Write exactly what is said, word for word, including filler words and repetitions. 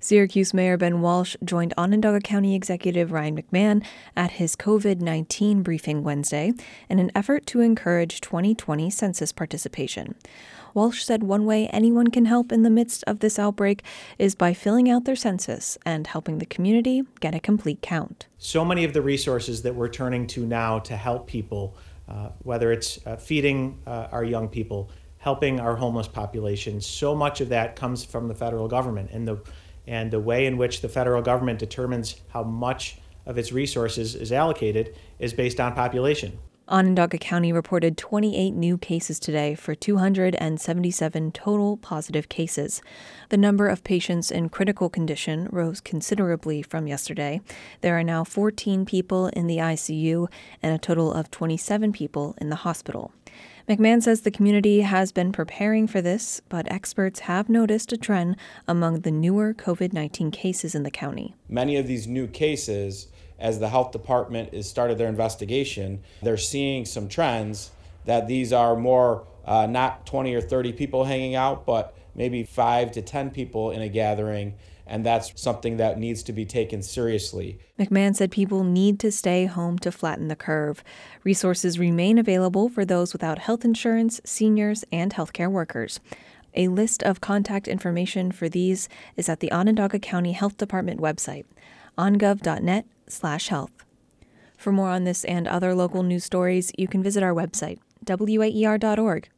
Syracuse Mayor Ben Walsh joined Onondaga County Executive Ryan McMahon at his covid nineteen briefing Wednesday in an effort to encourage twenty twenty census participation. Walsh said one way anyone can help in the midst of this outbreak is by filling out their census and helping the community get a complete count. So many of the resources that we're turning to now to help people, uh, whether it's uh, feeding uh, our young people, helping our homeless population, so much of that comes from the federal government. And the and the way in which the federal government determines how much of its resources is allocated is based on population. Onondaga County reported twenty-eight new cases today for two hundred seventy-seven total positive cases. The number of patients in critical condition rose considerably from yesterday. There are now fourteen people in the I C U and a total of twenty-seven people in the hospital. McMahon says the community has been preparing for this, but experts have noticed a trend among the newer covid nineteen cases in the county. Many of these new cases, as the health department has started their investigation, they're seeing some trends that these are more uh, not twenty or thirty people hanging out, but maybe five to ten people in a gathering, and that's something that needs to be taken seriously. McMahon said people need to stay home to flatten the curve. Resources remain available for those without health insurance, seniors, and healthcare workers. A list of contact information for these is at the Onondaga County Health Department website, ongov dot net slash health. For more on this and other local news stories, you can visit our website, W A E R dot org.